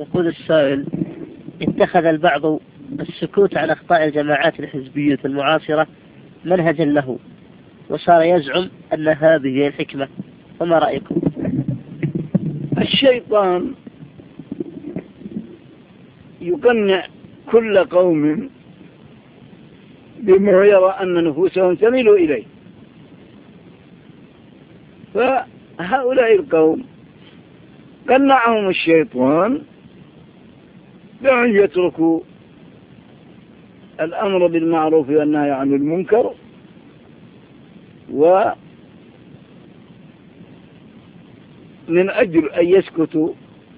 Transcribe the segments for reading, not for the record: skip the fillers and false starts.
يقول السائل: اتخذ البعض السكوت عن أخطاء الجماعات الحزبية المعاصرة منهجا له، وصار يزعم أن هذه هي الحكمة، فما رأيكم؟ الشيطان يقنع كل قوم بما يرى أن نفوسهم تميل إليه، فهؤلاء القوم قنعهم الشيطان بأن يتركوا الأمر بالمعروف والنهي عن المنكر، ومن أجل أن يسكتوا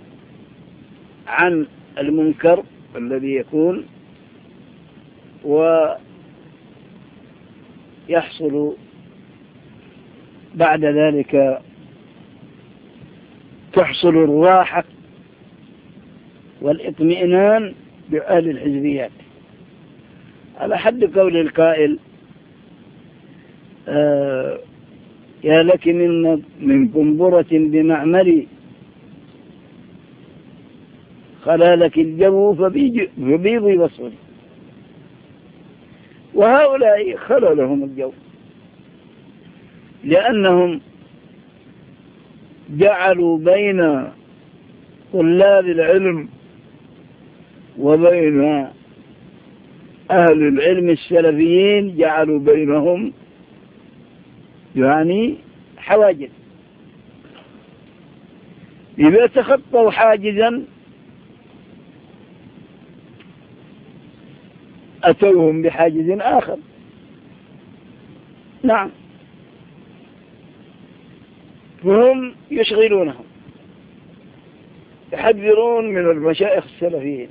عن المنكر الذي يكون ويحصل بعد ذلك، تحصل الراحة والاطمئنان بأهل الحزبيات، على حد قول القائل: يا لك من قنبرة بمعمري خلالك الجو فبيضي بصري. وهؤلاء خلالهم الجو، لأنهم جعلوا بين طلاب العلم وبين أهل العلم السلفيين جعلوا بينهم يعني حواجز. إذا تخطوا حاجزا أتوهم بحاجز آخر. نعم، فهم يشغلونهم، يحذرون من المشايخ السلفيين،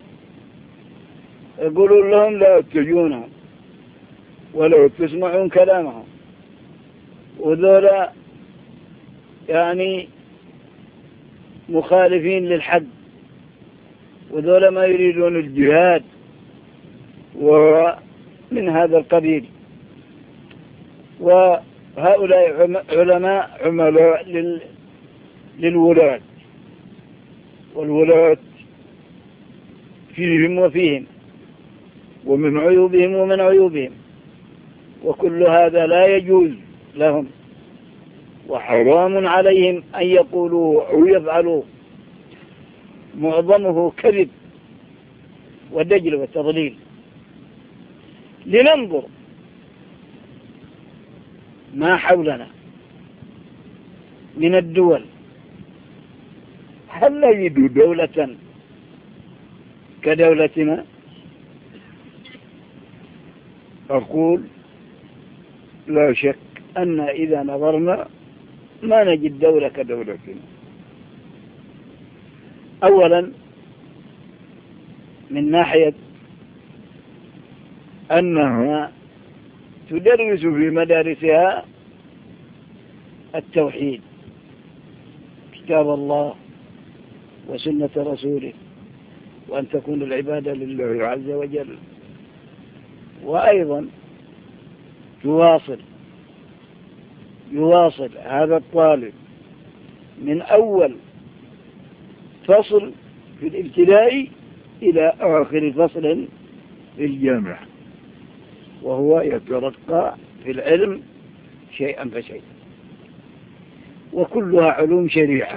يقولون لهم لا تجونهم ولا تسمعون كلامهم، وذولا يعني مخالفين للحق، وذولا ما يريدون الجهاد ومن هذا القبيل. وهؤلاء علماء عملاء للولاة، والولاة فيهم وفيهم، ومن عيوبهم ومن عيوبهم، وكل هذا لا يجوز لهم، وحرام عليهم أن يقولوا أو يفعلوا، معظمه كذب ودجل وتضليل. لننظر ما حولنا من الدول، هل نجد دولة كدولتنا؟ أقول لا شك أن إذا نظرنا ما نجد دولة كدولتنا. أولا من ناحية أنها تدرس في مدارسها التوحيد، كتاب الله وسنة رسوله، وأن تكون العبادة لله عز وجل. وأيضا يواصل هذا الطالب من أول فصل في الابتدائي إلى آخر فصل في الجامعة، وهو يترقى في العلم شيئا فشيئا، وكلها علوم شريعة.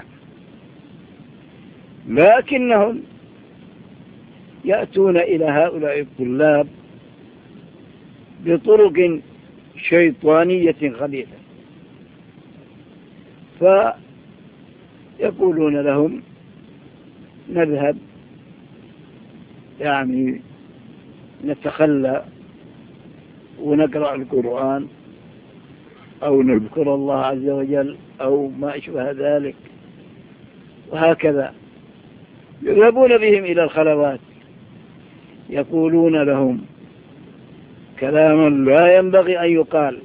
لكنهم يأتون إلى هؤلاء الطلاب بطرق شيطانية خبيثة، فيقولون لهم نذهب يعني نتخلى ونقرأ القرآن أو نذكر الله عز وجل أو ما أشبه ذلك، وهكذا يذهبون بهم إلى الخلوات، يقولون لهم كلاما لا ينبغي أن يقال،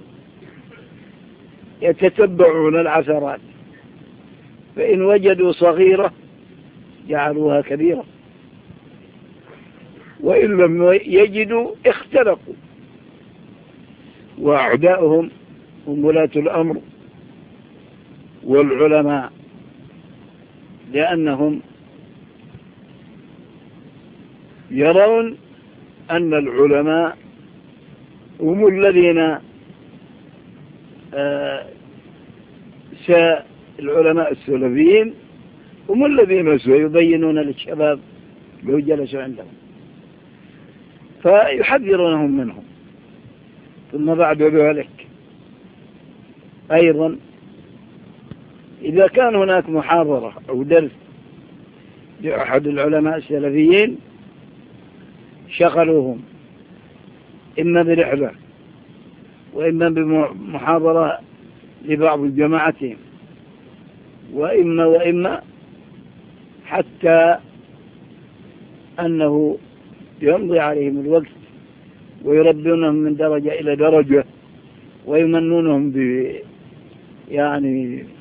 يتتبعون العثرات، فإن وجدوا صغيرة جعلوها كبيرة، وإن لم يجدوا اختلقوا. وأعداؤهم هم ولاة الأمر والعلماء، لأنهم يرون أن العلماء هم الذين العلماء السلفيين هم الذين سيبينون للشباب لو جلسوا عندهم، فيحذرونهم منهم. ثم بعد ذلك أيضا إذا كان هناك محاضرة أو درس لأحد العلماء السلفيين شغلوهم إما برحلة وإما بمحاضرة لبعض جماعتهم وإما حتى أنه يمضي عليهم الوقت ويربونهم من درجة إلى درجة ويمنونهم يعني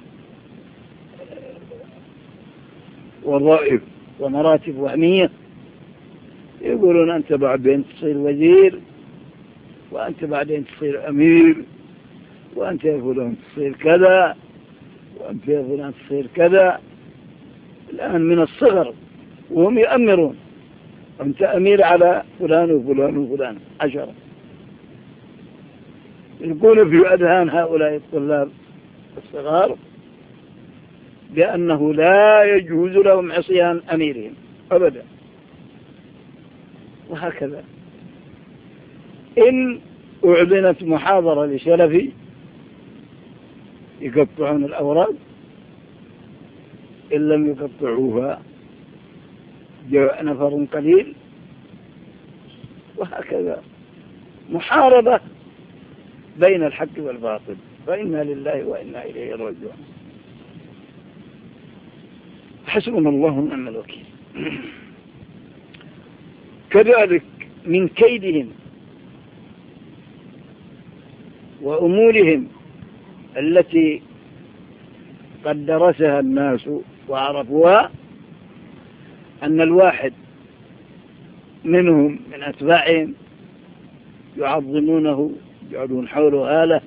وظائف ومراتب وهمية. يقولون أنت بعدين تصير وزير، وأنت بعدين تصير أمير، وأنت يا فلان تصير كذا، وأنت يا فلان تصير كذا. الآن من الصغر وهم يأمرون، أنت أمير على فلان وفلان وفلان 10. يكون في أذهان هؤلاء الطلاب الصغار بأنه لا يجوز لهم عصيان أميرهم أبدا. وهكذا إن أعلنت محاضرة لسلفي يقطعون الأوراق، إن لم يقطعوها جاء نفر قليل. وهكذا محاربة بين الحق والباطل، فإنا لله وإنا إليه راجعون. حسبنا الله ونعم الوكيل. كذلك من كيدهم وأمورهم التي قد درسها الناس وعرفوها أن الواحد منهم من أتباعهم يعظمونه، يجعلون حوله آلة،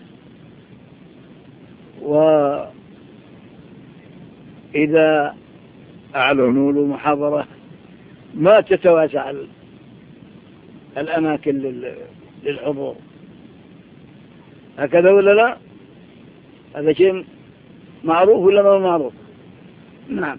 وإذا أعلنوا له محاضرة ما تتواسع الأماكن للحضور. هكذا ولا لا؟ هذا شيء معروف ولا ما معروف؟ نعم.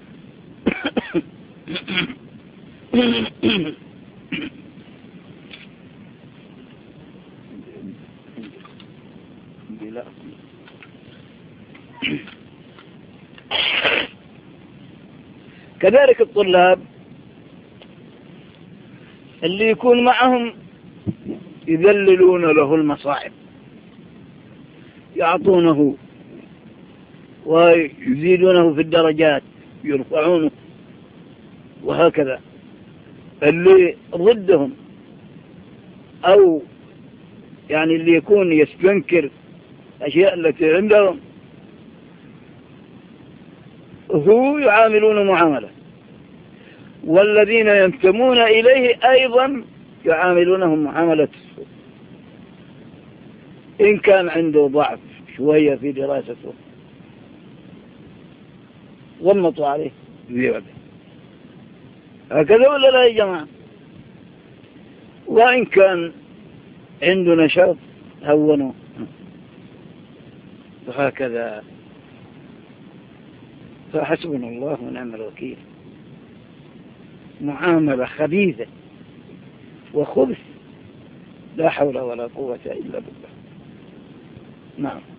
كذلك الطلاب اللي يكون معهم يذللون له المصاعب، يعطونه ويزيدونه في الدرجات، يرفعونه، وهكذا. اللي ضدهم أو يعني اللي يكون يستنكر أشياء التي عندهم هو يعاملون معاملة، والذين ينتمون إليه أيضا يعاملونهم معاملة السوء. إن كان عنده ضعف شوية في دراسته ضمطوا عليه زيادة. هكذا ولا لا يا جماعة؟ وإن كان عنده نشاط هونوا. وهكذا. فحسبنا الله ونعم الوكيل. معاملة خبيثة وخبث، لا حول ولا قوة إلا بالله. نعم.